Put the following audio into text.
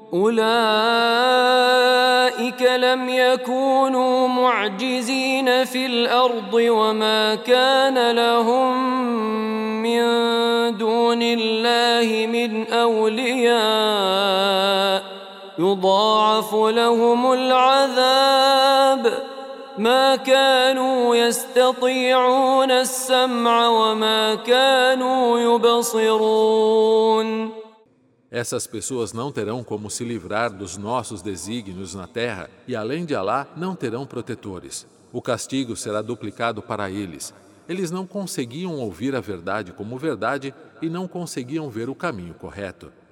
أولئك لم يكونوا معجزين في الأرض وما كان لهم من دون الله من أولياء يضاعف لهم العذاب ما كانوا يستطيعون السمع وما كانوا يبصرون. Essas pessoas não terão como se livrar dos nossos desígnios na terra e, além de Alá, não terão protetores. O castigo será duplicado para eles. Eles não conseguiam ouvir a verdade como verdade e não conseguiam ver o caminho correto.